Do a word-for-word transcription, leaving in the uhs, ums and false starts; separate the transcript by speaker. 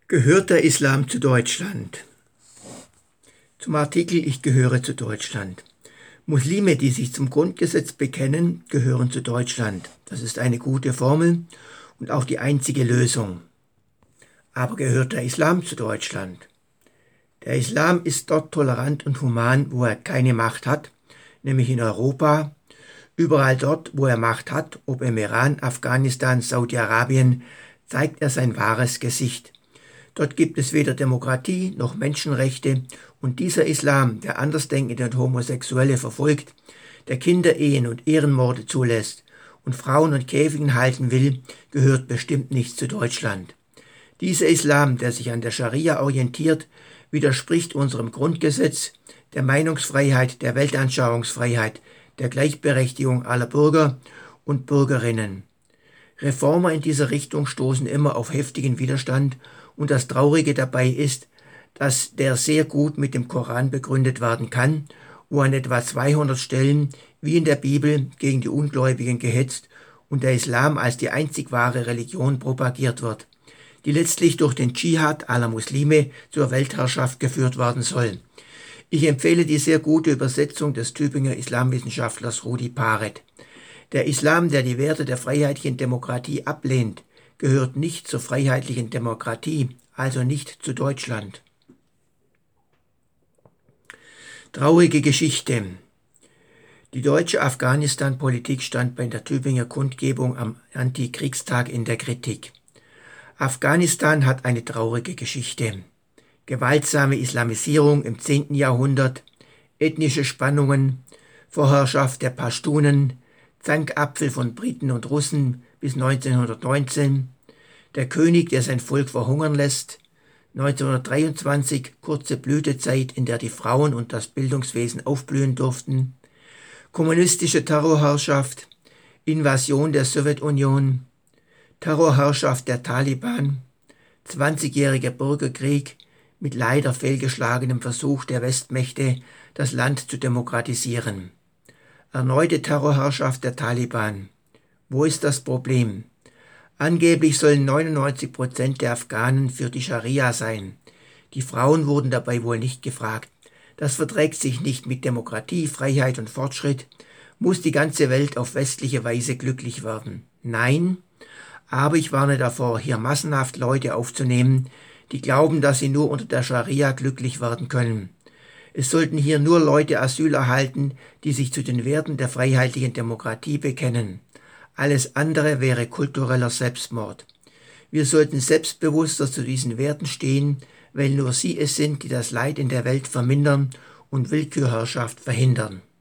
Speaker 1: Gehört der Islam zu Deutschland? Zum Artikel Ich gehöre zu Deutschland. Muslime, die sich zum Grundgesetz bekennen, gehören zu Deutschland. Das ist eine gute Formel und auch die einzige Lösung. Aber gehört der Islam zu Deutschland? Der Islam ist dort tolerant und human, wo er keine Macht hat, nämlich in Europa. Überall dort, wo er Macht hat, ob im Iran, Afghanistan, Saudi-Arabien, zeigt er sein wahres Gesicht. Dort gibt es weder Demokratie noch Menschenrechte und dieser Islam, der Andersdenkende und Homosexuelle verfolgt, der Kinderehen und Ehrenmorde zulässt und Frauen in Käfigen halten will, gehört bestimmt nicht zu Deutschland. Dieser Islam, der sich an der Scharia orientiert, widerspricht unserem Grundgesetz, der Meinungsfreiheit, der Weltanschauungsfreiheit, der Gleichberechtigung aller Bürger und Bürgerinnen. Reformer in dieser Richtung stoßen immer auf heftigen Widerstand und das Traurige dabei ist, dass der sehr gut mit dem Koran begründet werden kann, wo an etwa zweihundert Stellen wie in der Bibel gegen die Ungläubigen gehetzt und der Islam als die einzig wahre Religion propagiert wird, die letztlich durch den Dschihad aller Muslime zur Weltherrschaft geführt werden soll. Ich empfehle die sehr gute Übersetzung des Tübinger Islamwissenschaftlers Rudi Paret. Der Islam, der die Werte der freiheitlichen Demokratie ablehnt, gehört nicht zur freiheitlichen Demokratie, also nicht zu Deutschland. Traurige Geschichte. Die deutsche Afghanistan-Politik stand bei der Tübinger Kundgebung am Antikriegstag in der Kritik. Afghanistan hat eine traurige Geschichte. Gewaltsame Islamisierung im zehnten Jahrhundert, ethnische Spannungen, Vorherrschaft der Pashtunen, Zankapfel von Briten und Russen bis neunzehnhundertneunzehn, der König, der sein Volk verhungern lässt, neunzehnhundertdreiundzwanzig kurze Blütezeit, in der die Frauen und das Bildungswesen aufblühen durften, kommunistische Terrorherrschaft, Invasion der Sowjetunion, Terrorherrschaft der Taliban, zwanzigjähriger Bürgerkrieg mit leider fehlgeschlagenem Versuch der Westmächte, das Land zu demokratisieren. Erneute Terrorherrschaft der Taliban. Wo ist das Problem? Angeblich sollen neunundneunzig Prozent der Afghanen für die Scharia sein. Die Frauen wurden dabei wohl nicht gefragt. Das verträgt sich nicht mit Demokratie, Freiheit und Fortschritt. Muss die ganze Welt auf westliche Weise glücklich werden? Nein, aber ich warne davor, hier massenhaft Leute aufzunehmen, die glauben, dass sie nur unter der Scharia glücklich werden können. Es sollten hier nur Leute Asyl erhalten, die sich zu den Werten der freiheitlichen Demokratie bekennen. Alles andere wäre kultureller Selbstmord. Wir sollten selbstbewusster zu diesen Werten stehen, weil nur sie es sind, die das Leid in der Welt vermindern und Willkürherrschaft verhindern.